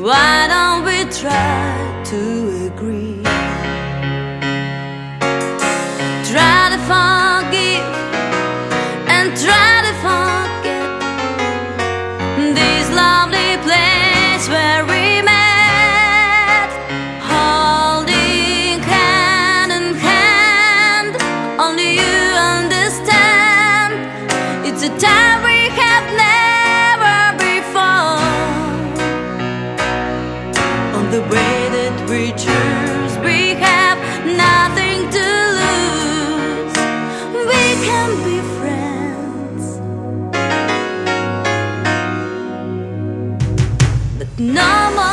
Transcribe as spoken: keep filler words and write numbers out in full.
Why don't we try to agree? Try to forgive and try to forget this lovely place where we met, holding hand in hand. Only you understand, it's a time we have never before. On the way that we choose, we have nothing to lose. We can be friends, but no more